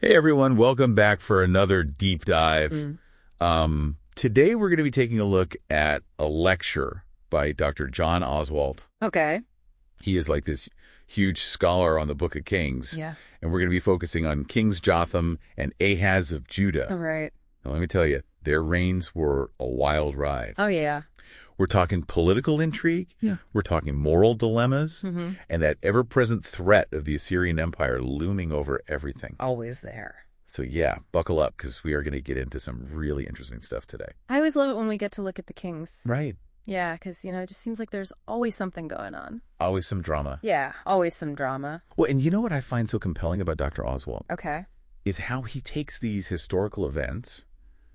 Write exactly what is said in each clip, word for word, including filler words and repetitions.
Hey, everyone. Welcome back for another deep dive. Mm. Um, today, we're going to be taking a look at a lecture by Doctor John Oswalt. Okay. He is like this huge scholar on the Book of Kings. Yeah. And we're going to be focusing on Kings Jotham and Ahaz of Judah. All right. Now, let me tell you, their reigns were a wild ride. Oh, yeah. We're talking political intrigue. Yeah. We're talking moral dilemmas. Mm-hmm. And that ever-present threat of the Assyrian Empire looming over everything. Always there. So, yeah, buckle up because we are going to get into some really interesting stuff today. I always love it when we get to look at the kings. Right. Yeah, because, you know, it just seems like there's always something going on. Always some drama. Yeah, always some drama. Well, and you know what I find so compelling about Doctor Oswalt? Okay. Is how he takes these historical events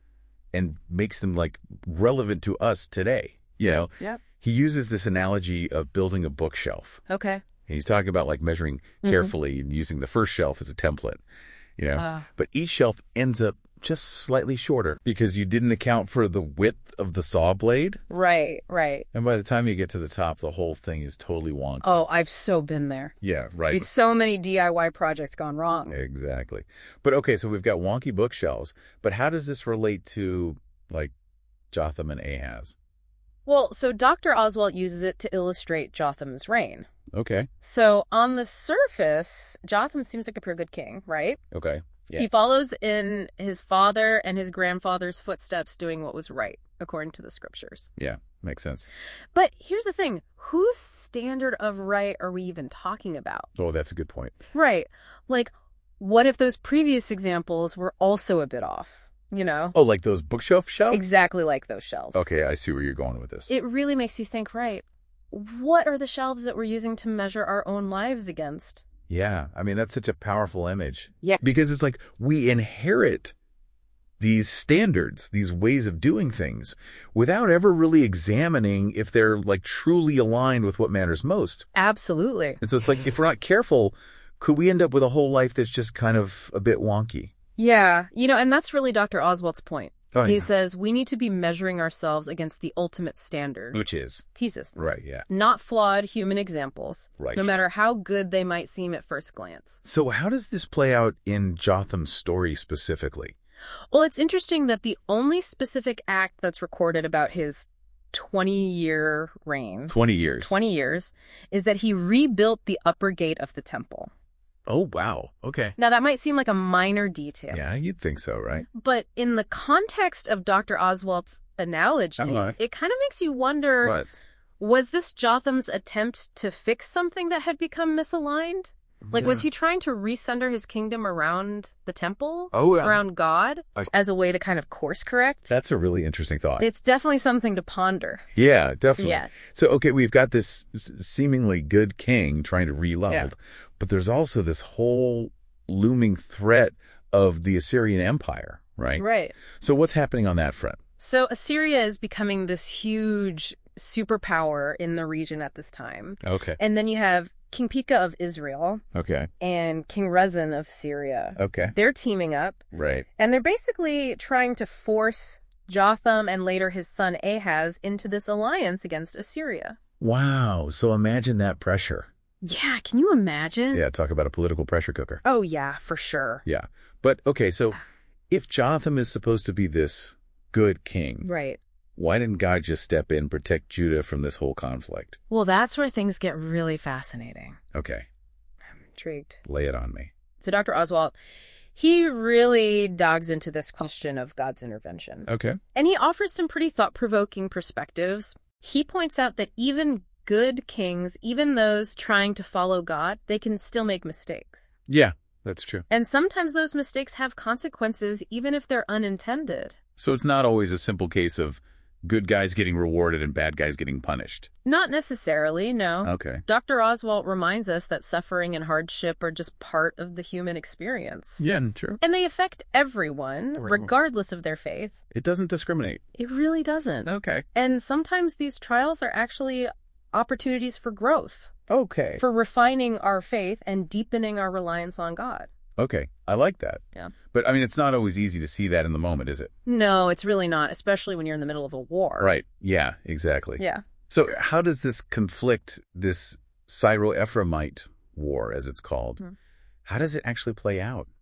and makes them, like, relevant to us today. You know? Yep. He uses this analogy of building a bookshelf. Okay. And he's talking about, like, measuring carefully mm-hmm. and using the first shelf as a template. You know? Uh, but each shelf ends up just slightly shorter because you didn't account for the width of the saw blade. Right, right. And by the time you get to the top, the whole thing is totally wonky. Oh, I've so been there. Yeah, right. There's so many D I Y projects gone wrong. Exactly. But okay, so we've got wonky bookshelves, but how does this relate to, like, Jotham and Ahaz? Well, so Doctor Oswalt uses it to illustrate Jotham's reign. Okay. So on the surface, Jotham seems like a pretty good king, right? Okay. Yeah. He follows in his father and his grandfather's footsteps doing what was right, according to the scriptures. Yeah, makes sense. But here's the thing. Whose standard of right are we even talking about? Oh, that's a good point. Right. Like, what if those previous examples were also a bit off? You know? Oh, like those bookshelf shelves? Exactly like those shelves. Okay, I see where you're going with this. It really makes you think, right, what are the shelves that we're using to measure our own lives against? Yeah, I mean, that's such a powerful image. Yeah. Because it's like we inherit these standards, these ways of doing things, without ever really examining if they're, like, truly aligned with what matters most. Absolutely. And so it's like, if we're not careful, could we end up with a whole life that's just kind of a bit wonky? Yeah, you know, and that's really Doctor Oswalt's point. Oh, he yeah. says we need to be measuring ourselves against the ultimate standard. Which is? Thesis. Right, yeah. Not flawed human examples. Right. No matter how good they might seem at first glance. So how does this play out in Jotham's story specifically? Well, it's interesting that the only specific act that's recorded about his twenty-year reign. twenty years. twenty years, is that he rebuilt the upper gate of the temple. Oh, wow. Okay. Now, that might seem like a minor detail. Yeah, you'd think so, right? But in the context of Doctor Oswalt's analogy, Uh-huh. it kind of makes you wonder, What? was this Jotham's attempt to fix something that had become misaligned? Like, Yeah. was he trying to recenter his kingdom around the temple? Oh, yeah. Around God? I- As a way to kind of course correct? That's a really interesting thought. It's definitely something to ponder. Yeah, definitely. Yeah. So, okay, we've got this s- seemingly good king trying to reload, Yeah. but there's also this whole looming threat of the Assyrian Empire, right? Right. So what's happening on that front? So Assyria is becoming this huge superpower in the region at this time. Okay. And then you have King Pekah of Israel Okay. and King Rezin of Syria. Okay. They're teaming up, Right. and they're basically trying to force Jotham and later his son Ahaz into this alliance against Assyria. Wow. So imagine that pressure. Yeah, can you imagine? Yeah, talk about a political pressure cooker. Oh, yeah, for sure. Yeah. But, okay, so if Jotham is supposed to be this good king, Right. why didn't God just step in, protect Judah from this whole conflict? Well, that's where things get really fascinating. Okay. I'm intrigued. Lay it on me. So Doctor Oswalt, he really digs into this question of God's intervention. Okay. And he offers some pretty thought-provoking perspectives. He points out that even good kings, even those trying to follow God, they can still make mistakes. Yeah, that's true. And sometimes those mistakes have consequences, even if they're unintended. So it's not always a simple case of good guys getting rewarded and bad guys getting punished. Not necessarily, no. Okay. Doctor Oswalt reminds us that suffering and hardship are just part of the human experience. Yeah, true. And they affect everyone, Right. regardless of their faith. It doesn't discriminate. It really doesn't. Okay. And sometimes these trials are actually opportunities for growth, Okay. for refining our faith and deepening our reliance on God. Okay. I like that. Yeah. But, I mean, it's not always easy to see that in the moment, is it? No, it's really not, especially when you're in the middle of a war. Right. Yeah, exactly. Yeah. So how does this conflict, this Syro-Ephraimite war, as it's called, Hmm. how does it actually play out?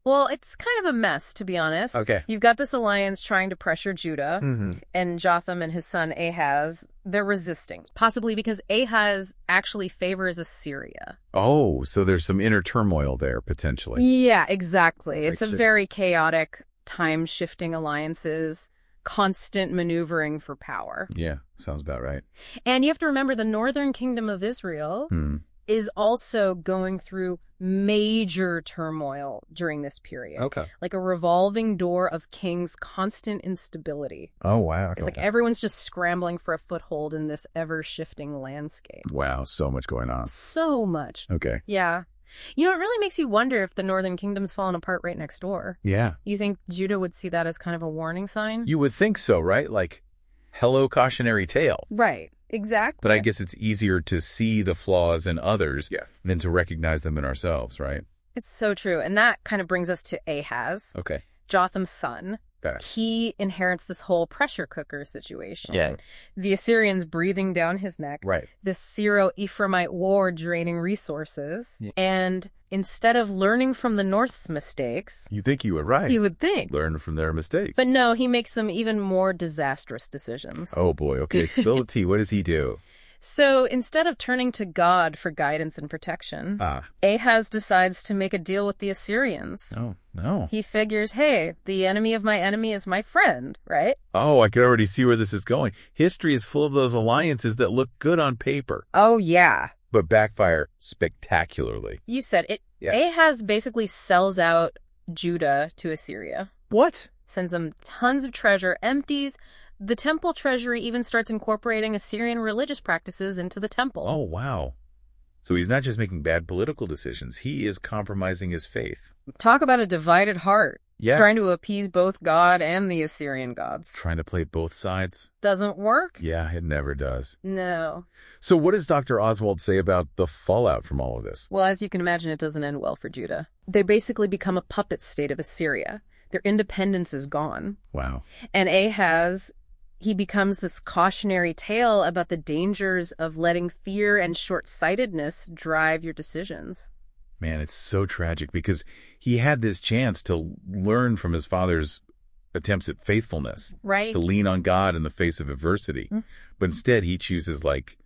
Well, it's kind of a mess, to be honest. Okay. You've got this alliance trying to pressure Judah, Mm-hmm. and Jotham and his son Ahaz, they're resisting. Possibly because Ahaz actually favors Assyria. Oh, so there's some inner turmoil there, potentially. Yeah, exactly. It's a Makes it- very chaotic, time-shifting alliances, constant maneuvering for power. Yeah, sounds about right. And you have to remember the northern kingdom of Israel Hmm. is also going through major turmoil during this period. Okay. Like a revolving door of kings' constant instability. Oh, wow. It's like everyone's just scrambling for a foothold in this ever-shifting landscape. Wow, so much going on. So much. Okay. Yeah. You know, it really makes you wonder if the northern kingdom's fallen apart right next door. Yeah. You think Judah would see that as kind of a warning sign? You would think so, right? Like, hello, cautionary tale. Right. Exactly. But I guess it's easier to see the flaws in others Yeah. than to recognize them in ourselves, right? It's so true. And that kind of brings us to Ahaz, Okay. Jotham's son. Got it. He inherits this whole pressure cooker situation. Yeah. The Assyrians breathing down his neck. Right. This Syro-Ephraimite war draining resources. Yeah. And instead of learning from the North's mistakes, You think you were right. you would think. Learn from their mistakes. But no, he makes some even more disastrous decisions. Oh, boy. Okay, spill the tea. What does he do? So instead of turning to God for guidance and protection, Ah. Ahaz decides to make a deal with the Assyrians. Oh, no. He figures, hey, the enemy of my enemy is my friend, right? Oh, I could already see where this is going. History is full of those alliances that look good on paper, Oh, yeah. but backfire spectacularly. You said it. Yeah. Ahaz basically sells out Judah to Assyria, What? sends them tons of treasure, empties. The temple treasury even starts incorporating Assyrian religious practices into the temple. Oh, wow. So he's not just making bad political decisions. He is compromising his faith. Talk about a divided heart. Yeah. Trying to appease both God and the Assyrian gods. Trying to play both sides. Doesn't work? Yeah, it never does. No. So what does Doctor Oswald say about the fallout from all of this? Well, as you can imagine, it doesn't end well for Judah. They basically become a puppet state of Assyria. Their independence is gone. Wow. And Ahaz, he becomes this cautionary tale about the dangers of letting fear and short-sightedness drive your decisions. Man, it's so tragic because he had this chance to learn from his father's attempts at faithfulness, Right? to lean on God in the face of adversity. Mm. But instead, he chooses like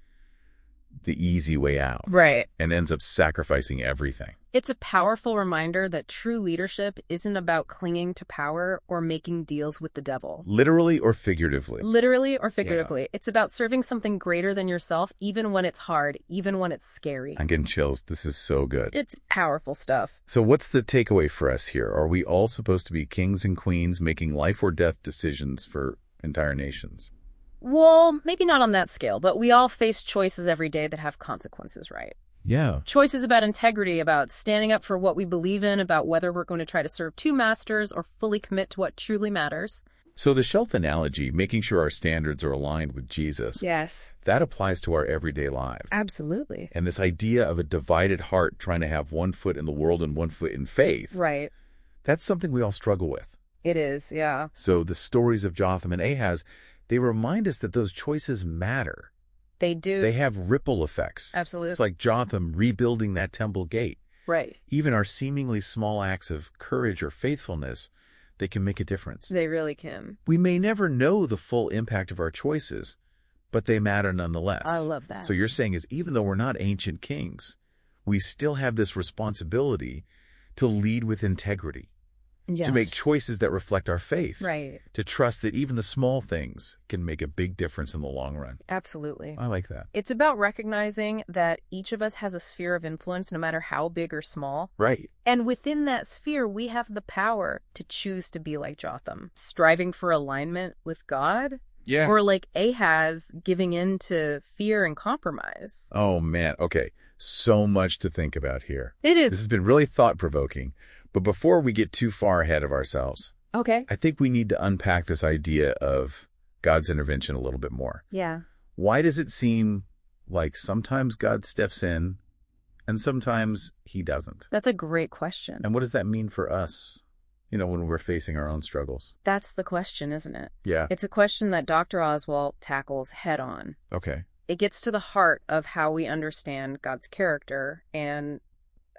the easy way out Right. and ends up sacrificing everything. It's a powerful reminder that true leadership isn't about clinging to power or making deals with the devil. Literally or figuratively. Literally or figuratively. It's about serving something greater than yourself, even when it's hard, even when it's scary. I'm getting chills. This is so good. It's powerful stuff. So what's the takeaway for us here? Are we all supposed to be kings and queens making life or death decisions for entire nations? Well, maybe not on that scale, but we all face choices every day that have consequences, right? Yeah. Choices about integrity, about standing up for what we believe in, about whether we're going to try to serve two masters or fully commit to what truly matters. So the shelf analogy, making sure our standards are aligned with Jesus, Yes, that applies to our everyday lives. absolutely. And this idea of a divided heart trying to have one foot in the world and one foot in faith, Right. that's something we all struggle with. It is, yeah. So the stories of Jotham and Ahaz, they remind us that those choices matter. They do. They have ripple effects. Absolutely. It's like Jotham rebuilding that temple gate. Right. Even our seemingly small acts of courage or faithfulness, they can make a difference. They really can. We may never know the full impact of our choices, but they matter nonetheless. I love that. So you're saying is even though we're not ancient kings, we still have this responsibility to lead with integrity, Yes. to make choices that reflect our faith, Right. to trust that even the small things can make a big difference in the long run. Absolutely. I like that. It's about recognizing that each of us has a sphere of influence, no matter how big or small. Right. And within that sphere, we have the power to choose to be like Jotham, striving for alignment with God, Yeah. or like Ahaz, giving in to fear and compromise. Oh, man. Okay. So much to think about here. It This is. has been really thought-provoking. But before we get too far ahead of ourselves, Okay. I think we need to unpack this idea of God's intervention a little bit more. Yeah. Why does it seem like sometimes God steps in and sometimes he doesn't? That's a great question. And what does that mean for us, you know, when we're facing our own struggles? That's the question, isn't it? Yeah. It's a question that Doctor Oswald tackles head on. Okay. It gets to the heart of how we understand God's character and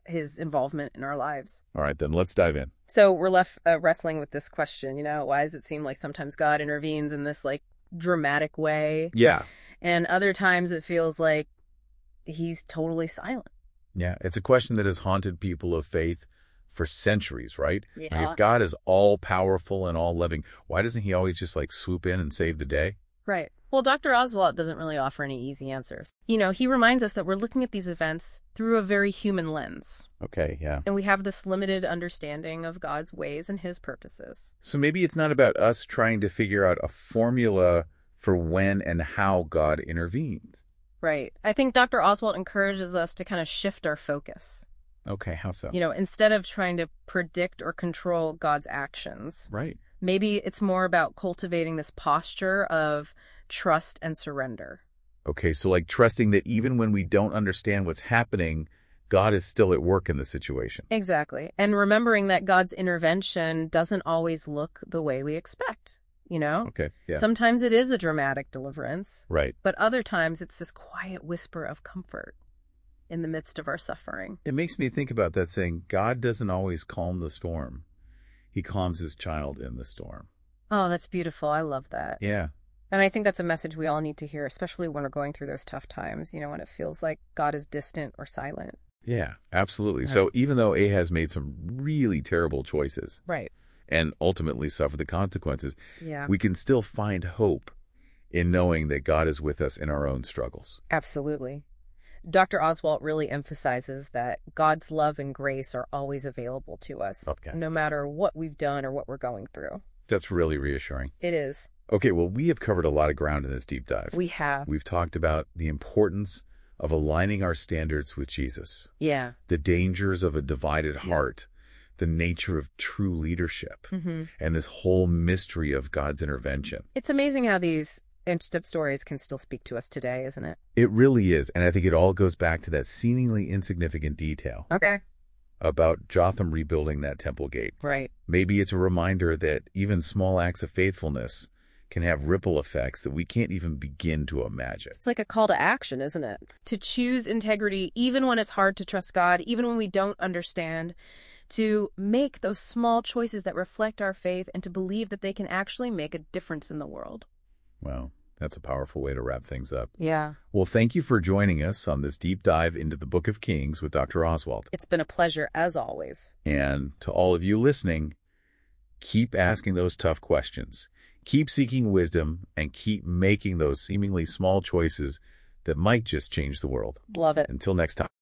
his involvement in our lives. All right, then let's dive in. So we're left uh, wrestling with this question, you know, why does it seem like sometimes God intervenes in this like dramatic way? Yeah. And other times it feels like he's totally silent. Yeah, it's a question that has haunted people of faith for centuries, right? Yeah. Like if God is all powerful and all loving, why doesn't he always just like swoop in and save the day? Right. Well, Doctor Oswalt doesn't really offer any easy answers. You know, he reminds us that we're looking at these events through a very human lens. Okay, yeah. And we have this limited understanding of God's ways and his purposes. So maybe it's not about us trying to figure out a formula for when and how God intervenes. Right. I think Doctor Oswalt encourages us to kind of shift our focus. Okay, how so? You know, instead of trying to predict or control God's actions. Right. Maybe it's more about cultivating this posture of trust and surrender. Okay, so like trusting that even when we don't understand what's happening, God is still at work in the situation. Exactly. And remembering that God's intervention doesn't always look the way we expect, you know? Okay, yeah. Sometimes it is a dramatic deliverance. Right. But other times it's this quiet whisper of comfort in the midst of our suffering. It makes me think about that saying, God doesn't always calm the storm. He calms his child in the storm. Oh, that's beautiful. I love that. Yeah. And I think that's a message we all need to hear, especially when we're going through those tough times, you know, when it feels like God is distant or silent. Yeah, absolutely. Right. So even though Ahaz made some really terrible choices Right. and ultimately suffered the consequences, Yeah. we can still find hope in knowing that God is with us in our own struggles. Absolutely. Doctor Oswalt really emphasizes that God's love and grace are always available to us, Okay. no matter what we've done or what we're going through. That's really reassuring. It is. Okay, well, we have covered a lot of ground in this deep dive. We have. We've talked about the importance of aligning our standards with Jesus, Yeah. the dangers of a divided heart, the nature of true leadership, Mm-hmm. and this whole mystery of God's intervention. It's amazing how these in-step stories can still speak to us today, isn't it? It really is, and I think it all goes back to that seemingly insignificant detail Okay. about Jotham rebuilding that temple gate. Right. Maybe it's a reminder that even small acts of faithfulness can have ripple effects that we can't even begin to imagine. It's like a call to action, isn't it? To choose integrity, even when it's hard to trust God, even when we don't understand, to make those small choices that reflect our faith and to believe that they can actually make a difference in the world. Wow, that's a powerful way to wrap things up. Yeah. Well, thank you for joining us on this deep dive into the Book of Kings with Doctor Oswalt. It's been a pleasure, as always. And to all of you listening, keep asking those tough questions. Keep seeking wisdom and keep making those seemingly small choices that might just change the world. Love it. Until next time.